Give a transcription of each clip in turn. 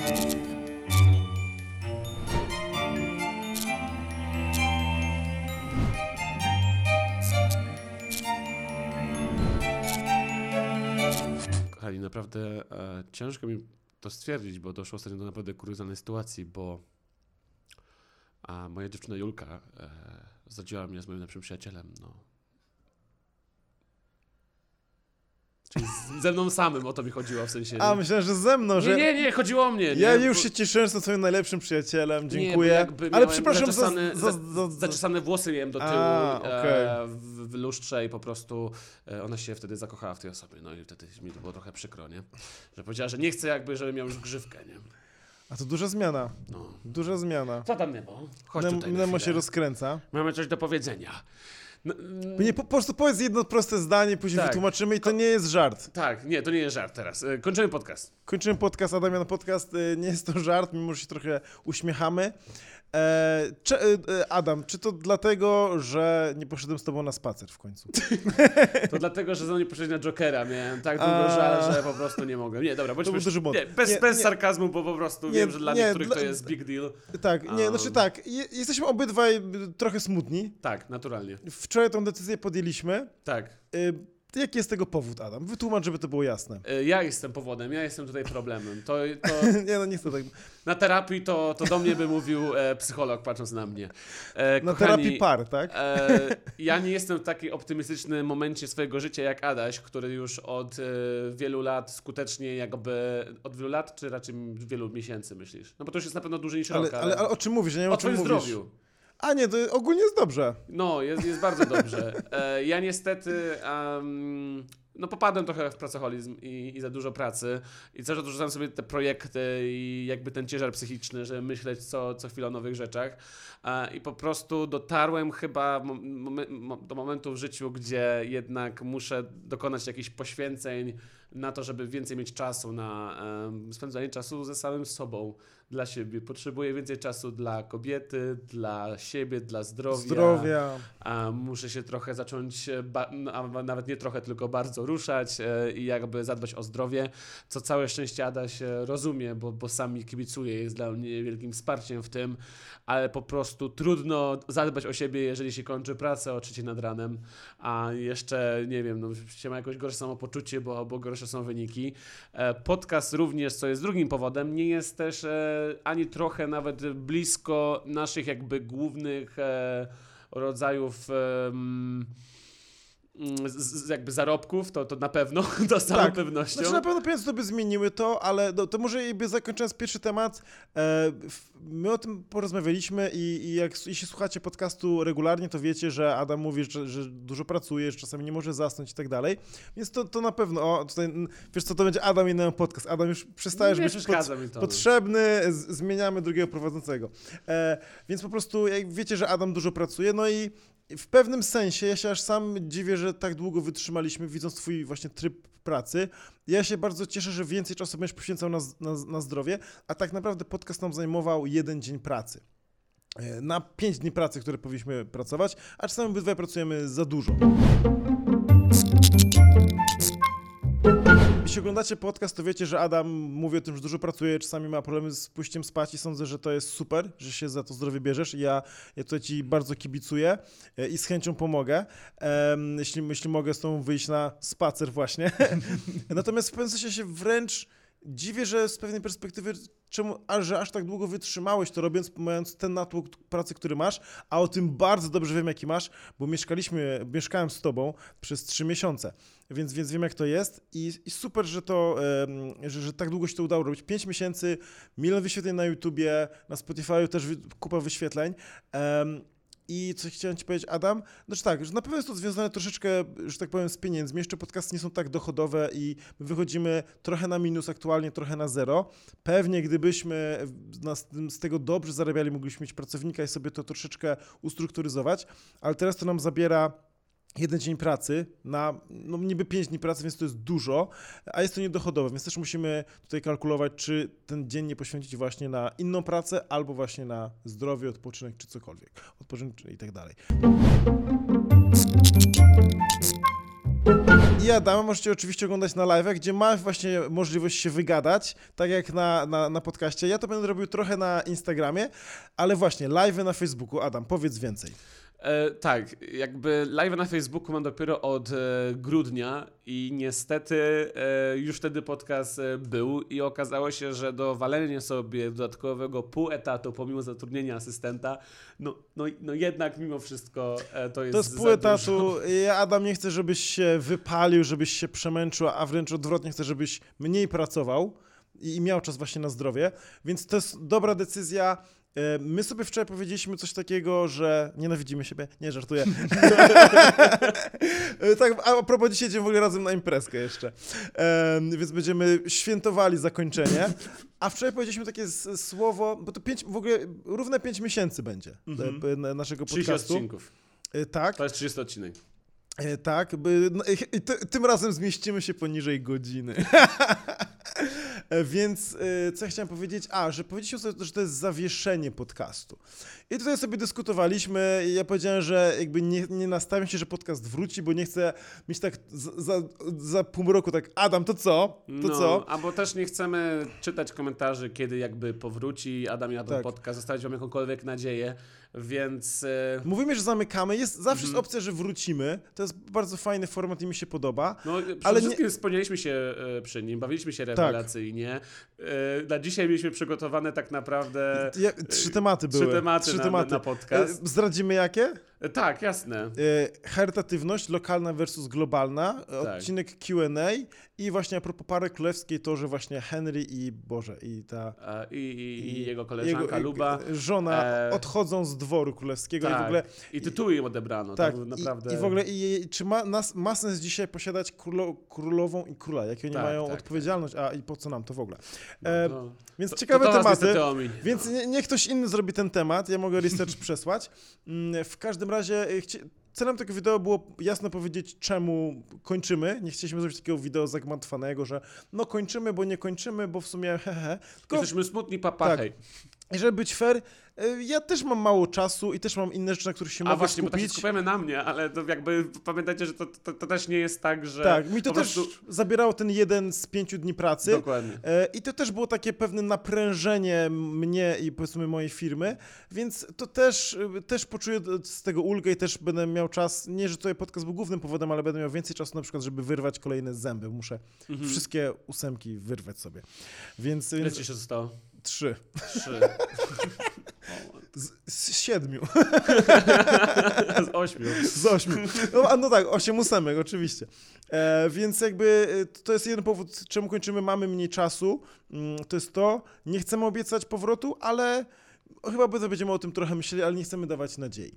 Kochani, naprawdę ciężko mi to stwierdzić, bo doszło ostatnio do naprawdę kuriozalnej sytuacji, bo moja dziewczyna Julka zdradziła mnie z moim najlepszym przyjacielem, no. Czyli ze mną samym, o to mi chodziło, w sensie... Myślałem, że ze mną, że... Nie, chodziło o mnie. Ja już się cieszyłem z swoim najlepszym przyjacielem, dziękuję. Ale przepraszam zaczesane włosy miałem do tyłu w lustrze i po prostu ona się wtedy zakochała w tej osobie. No i wtedy mi to było trochę przykro, nie? Że powiedziała, że nie chce jakby, żeby miał już grzywkę, nie? A to duża zmiana. No. Duża zmiana. Co tam, Nemo? Chodź tutaj Nemo się rozkręca. Mamy coś do powiedzenia. Nie, po prostu powiedz jedno proste zdanie, później wytłumaczymy i to nie jest żart. Tak, nie, to nie jest żart teraz. Kończymy podcast. Kończymy podcast, Adamian Podcast. Nie jest to żart, mimo że się trochę uśmiechamy. Adam, czy to dlatego, że nie poszedłem z tobą na spacer w końcu? To dlatego, że nie poszedłem na Jokera. Miałem tak długo żal, że po prostu nie mogłem. Nie, dobra, bądźmy bez sarkazmu, bo po prostu wiem, że dla niektórych to jest big deal. Tak, jesteśmy obydwaj trochę smutni. Tak, naturalnie. Wczoraj tą decyzję podjęliśmy. Tak. Jaki jest tego powód, Adam? Wytłumacz, żeby to było jasne. Ja jestem powodem, ja jestem tutaj problemem. Nie chcę tak. Na terapii to do mnie by mówił psycholog, patrząc na mnie. Na terapii par, tak? Ja nie jestem w takim optymistycznym momencie swojego życia jak Adaś, który już od wielu lat skutecznie od wielu lat, czy raczej wielu miesięcy myślisz? No bo to już jest na pewno dłużej niż rok. Ale o czym mówisz? Ja nie wiem, o czym mówisz. O twoim zdrowiu. A nie, to ogólnie jest dobrze. No, jest bardzo dobrze. Ja niestety popadłem trochę w pracoholizm i za dużo pracy i cały czas dorzucam sobie te projekty i jakby ten ciężar psychiczny, żeby myśleć co chwilę o nowych rzeczach i po prostu dotarłem chyba do momentu w życiu, gdzie jednak muszę dokonać jakichś poświęceń na to, żeby więcej mieć czasu na spędzanie czasu ze samym sobą, dla siebie. Potrzebuję więcej czasu dla kobiety, dla siebie, dla zdrowia. Muszę się trochę zacząć, nawet nie trochę, tylko bardzo ruszać i jakby zadbać o zdrowie, co całe szczęście Adaś rozumie, bo sam mi kibicuje, jest dla mnie wielkim wsparciem w tym, ale po prostu trudno zadbać o siebie, jeżeli się kończy pracę o 3 nad ranem, a jeszcze, nie wiem, się ma jakoś gorsze samopoczucie, bo gorsze są wyniki. Podcast również, co jest drugim powodem, nie jest też ani trochę nawet blisko naszych jakby głównych rodzajów jakby zarobków, to na pewno, to z całą pewnością. Znaczy na pewno pieniądze by zmieniły to, ale to może jakby zakończając pierwszy temat, my o tym porozmawialiśmy i jeśli słuchacie podcastu regularnie, to wiecie, że Adam mówi, że dużo pracuje, że czasami nie może zasnąć i tak dalej, więc to na pewno, tutaj, wiesz co, to będzie Adam i Nemo podcast. Adam, już przestajesz być potrzebny, zmieniamy drugiego prowadzącego. Więc po prostu, jak wiecie, że Adam dużo pracuje, no i w pewnym sensie ja się aż sam dziwię, że tak długo wytrzymaliśmy, widząc twój właśnie tryb pracy. Ja się bardzo cieszę, że więcej czasu będziesz poświęcał na zdrowie, a tak naprawdę podcast nam zajmował 1 dzień pracy. Na 5 dni pracy, które powinniśmy pracować, a czasami obydwaj pracujemy za dużo. Jeśli oglądacie podcast, to wiecie, że Adam mówi o tym, że dużo pracuje, czasami ma problemy z pójściem spać i sądzę, że to jest super, że się za to zdrowie bierzesz. Ja tutaj ci bardzo kibicuję i z chęcią pomogę, jeśli mogę z tobą wyjść na spacer właśnie. Natomiast w pewnym sensie się wręcz dziwię, że z pewnej perspektywy, że aż tak długo wytrzymałeś to robiąc, mając ten natłok pracy, który masz, a o tym bardzo dobrze wiem, jaki masz, bo mieszkałem z tobą przez 3 miesiące, więc wiem, jak to jest i super, że tak długo się to udało robić. 5 miesięcy, 1 milion wyświetleń na YouTubie, na Spotify'u też kupa wyświetleń. I co chciałem ci powiedzieć, Adam? Znaczy tak, że na pewno jest to związane troszeczkę, że tak powiem, z pieniędzmi. Jeszcze podcasty nie są tak dochodowe i my wychodzimy trochę na minus aktualnie, trochę na zero. Pewnie gdybyśmy z tego dobrze zarabiali, mogliśmy mieć pracownika i sobie to troszeczkę ustrukturyzować, ale teraz to nam zabiera 1 dzień pracy na niby 5 dni pracy, więc to jest dużo, a jest to niedochodowe, więc też musimy tutaj kalkulować, czy ten dzień nie poświęcić właśnie na inną pracę, albo właśnie na zdrowie, odpoczynek, czy cokolwiek. Odpoczynek i tak dalej. i Adama możecie oczywiście oglądać na live'ach, gdzie ma właśnie możliwość się wygadać, tak jak na podcaście. Ja to będę robił trochę na Instagramie, ale właśnie live'y na Facebooku. Adam, powiedz więcej. Tak, jakby live na Facebooku mam dopiero od grudnia i niestety już wtedy podcast był i okazało się, że do walenia sobie dodatkowego pół etatu pomimo zatrudnienia asystenta, no jednak mimo wszystko to jest pół etatu. Ja, Adam, nie chcę, żebyś się wypalił, żebyś się przemęczył, a wręcz odwrotnie chcę, żebyś mniej pracował i miał czas właśnie na zdrowie, więc to jest dobra decyzja. My sobie wczoraj powiedzieliśmy coś takiego, że nienawidzimy siebie. Nie, żartuję. Tak, a propos dzisiaj idziemy w ogóle razem na imprezkę jeszcze. Więc będziemy świętowali zakończenie. A wczoraj powiedzieliśmy takie słowo, bo to w ogóle równe 5 miesięcy będzie naszego podcastu. 30 odcinków. Tak. To jest 30 odcinek. Tak, tym razem zmieścimy się poniżej godziny. Więc co ja chciałem powiedzieć? Że powiedzieliśmy sobie, że to jest zawieszenie podcastu. I tutaj sobie dyskutowaliśmy i ja powiedziałem, że jakby nie nastawiam się, że podcast wróci, bo nie chcę mieć tak za pół roku tak, Adam, to co? Co? Albo też nie chcemy czytać komentarzy, kiedy jakby powróci Adam i Adam podcast, zostawić wam jakąkolwiek nadzieję, więc... Mówimy, że zamykamy, zawsze jest opcja, że wrócimy, to jest bardzo fajny format i mi się podoba. No, przede wszystkim wspomnieliśmy się przy nim, bawiliśmy się rewelacyjnie. Na dzisiaj mieliśmy przygotowane tak naprawdę... 3 tematy były. 3 tematy na podcast. Zdradzimy jakie? Tak, jasne. Charytatywność lokalna versus globalna, odcinek Q&A i właśnie a propos pary królewskiej to, że właśnie Henry i jego koleżanka Luba. Żona odchodzą z dworu królewskiego i w ogóle... I tytuły im odebrano. Tak, naprawdę... i w ogóle czy ma sens dzisiaj posiadać królową i króla? Jakie oni mają odpowiedzialność? I po co nam to w ogóle? Więc ciekawe tematy. Więc niech ktoś inny zrobi ten temat. Ja mogę research przesłać. W każdym razie celem tego wideo było jasno powiedzieć, czemu kończymy. Nie chcieliśmy zrobić takiego wideo zagmatwanego, że kończymy, bo nie kończymy, bo w sumie Tylko jesteśmy smutni, papachej. Tak. I żeby być fair, ja też mam mało czasu i też mam inne rzeczy, na których się mogę właśnie, skupić. Bo tak się skupiamy na mnie, ale to jakby pamiętajcie, że to też nie jest tak, że... Tak, mi to też zabierało ten 1 z 5 dni pracy. Dokładnie. I to też było takie pewne naprężenie mnie i powiedzmy mojej firmy, więc to też poczuję z tego ulgę i też będę miał czas, nie, że tutaj podcast był głównym powodem, ale będę miał więcej czasu na przykład, żeby wyrwać kolejne zęby. Muszę wszystkie 8 wyrwać sobie. Ile ci się zostało? 3. Z 7. Z 8. Z 8. No tak, 8 ósemek, oczywiście. Więc jakby to jest jeden powód, czemu kończymy, mamy mniej czasu. To jest to, nie chcemy obiecać powrotu, ale chyba będziemy o tym trochę myśleli, ale nie chcemy dawać nadziei.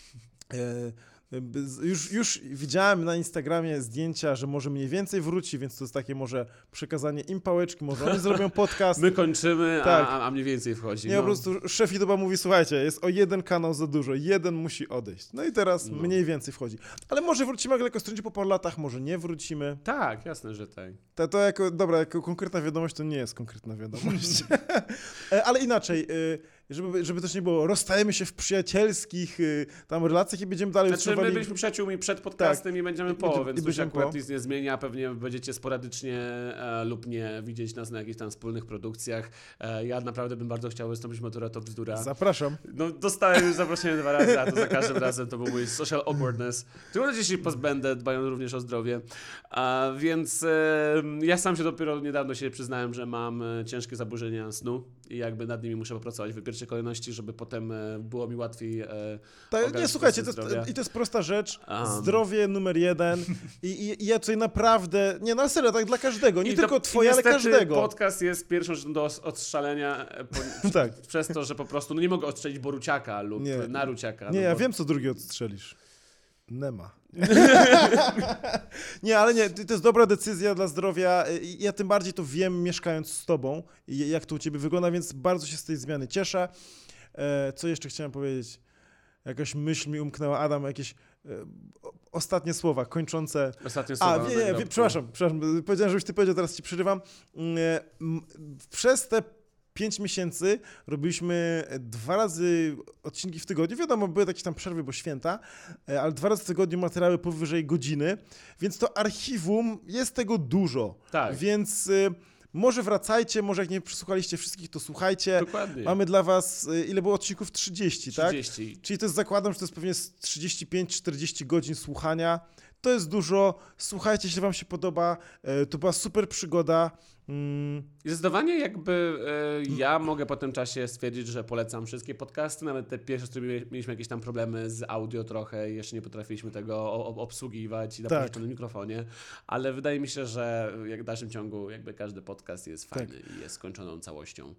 Już widziałem na Instagramie zdjęcia, że może mniej więcej wróci, więc to jest takie może przekazanie im pałeczki, może oni zrobią podcast. My kończymy, tak. a mniej więcej wchodzi. Nie, po prostu szef YouTube'a mówi, słuchajcie, jest o 1 kanał za dużo, 1 musi odejść. No i teraz mniej więcej wchodzi. Ale może wrócimy, jak lekko strąci po paru latach, może nie wrócimy. Tak, jasne, że tak. To jako konkretna wiadomość to nie jest konkretna wiadomość. Ale inaczej, żeby też nie było, rozstajemy się w przyjacielskich tam relacjach i będziemy dalej my byliśmy przyjaciółmi przed podcastem i będziemy więc to się akurat nic nie zmienia, pewnie będziecie sporadycznie lub nie widzieć nas na jakichś tam wspólnych produkcjach. Ja naprawdę bym bardzo chciał wystąpić Matura to bzdura. Zapraszam. No dostałem już zaproszenie 2 razy, a to za każdym razem to był mój social awkwardness. Tym bardziej się pozbędę, dbając również o zdrowie. Więc ja sam się dopiero niedawno się przyznałem, że mam ciężkie zaburzenia snu i jakby nad nimi muszę popracować w pierwszej kolejności, żeby potem było mi łatwiej nie, słuchajcie, to jest prosta rzecz. Zdrowie numer 1 i ja tutaj naprawdę, na serio, tak dla każdego, nie tylko twoje, ale każdego. Podcast jest pierwszą rzeczą do odstrzelenia przez to, że po prostu nie mogę odstrzelić Boruciaka lub Naruciaka. Ja wiem, co drugi odstrzelisz. Nema. Nie, ale nie, to jest dobra decyzja dla zdrowia. Ja tym bardziej to wiem, mieszkając z tobą, jak to u ciebie wygląda, więc bardzo się z tej zmiany cieszę. Co jeszcze chciałem powiedzieć? Jakaś myśl mi umknęła. Adam, jakieś ostatnie słowa kończące. Ostatnie słowa. Przepraszam. Powiedziałem, żebyś ty powiedział, teraz ci przerywam. Przez te 5 miesięcy robiliśmy 2 razy odcinki w tygodniu. Wiadomo, były jakieś tam przerwy, bo święta, ale 2 razy w tygodniu materiały powyżej godziny, więc to archiwum jest tego dużo. Tak. Więc może wracajcie, może jak nie przesłuchaliście wszystkich, to słuchajcie. Dokładnie. Mamy dla was, ile było odcinków? 30, tak? 30. Czyli to jest, zakładam, że to jest pewnie 35-40 godzin słuchania. To jest dużo. Słuchajcie, jeśli wam się podoba. To była super przygoda. I zdecydowanie jakby ja mogę po tym czasie stwierdzić, że polecam wszystkie podcasty, nawet te pierwsze, z którymi mieliśmy jakieś tam problemy z audio trochę, jeszcze nie potrafiliśmy tego obsługiwać i na pożyczonym mikrofonie, ale wydaje mi się, że jak w dalszym ciągu jakby każdy podcast jest fajny i jest skończoną całością.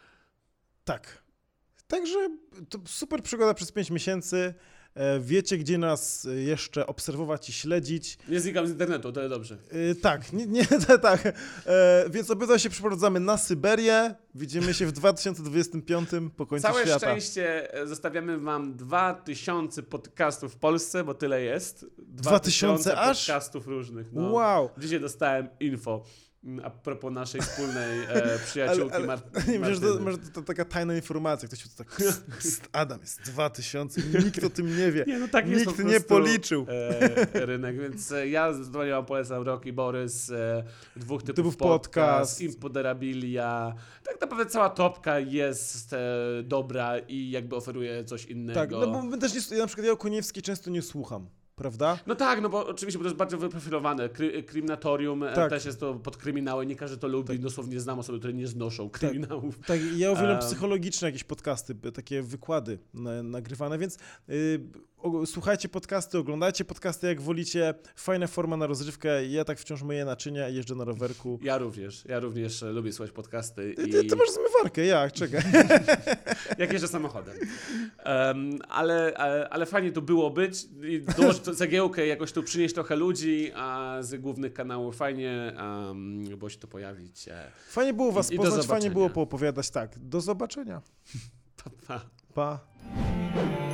Tak. Także to super przygoda przez 5 miesięcy. Wiecie, gdzie nas jeszcze obserwować i śledzić. Nie znikam z internetu, to jest dobrze. Tak, tak. Więc obydwaj się przeprowadzamy na Syberię. Widzimy się w 2025 po końcu Całe świata. szczęście zostawiamy wam 2000 podcastów w Polsce, bo tyle jest. 2000 aż? podcastów różnych. No. Wow. Dzisiaj dostałem info a propos naszej wspólnej przyjaciółki Nie wiem, że Martyny. to taka tajna informacja. Ktoś tu tak, pst, Adam, jest 2000, nikt o tym nie wie. Nie, no tak jest Nikt po nie prostu, policzył. Rynek, więc ja zdecydowanie wam polecam Rocky Borys, dwóch typów Typów podcast, podcast. Impoderabilia. Tak naprawdę cała topka jest dobra i jakby oferuje coś innego. Tak, no bo my też nie, na przykład ja o Koniewskiej często nie słucham. Prawda? No tak, no bo oczywiście, bo to jest bardzo wyprofilowane. Kryminatorium Tak. też jest to pod kryminały, nie każdy to lubi, Tak. dosłownie znam osoby, które nie znoszą kryminałów. Tak, ja uwielbiam psychologiczne jakieś podcasty, takie wykłady nagrywane, więc słuchajcie podcasty, oglądajcie podcasty jak wolicie. Fajna forma na rozrywkę. Ja tak wciąż myję naczynia i jeżdżę na rowerku. Ja również lubię słuchać podcasty. Ty masz zmywarkę, jak? Czekaj. Jak jeżdżę samochodem. Ale fajnie to było być i dołożyć cegiełkę, jakoś tu przynieść trochę ludzi z głównych kanałów. Fajnie było się tu pojawić. Fajnie było was I do poznać, fajnie zobaczenia. było poopowiadać. Tak, do zobaczenia. Pa, pa. Pa.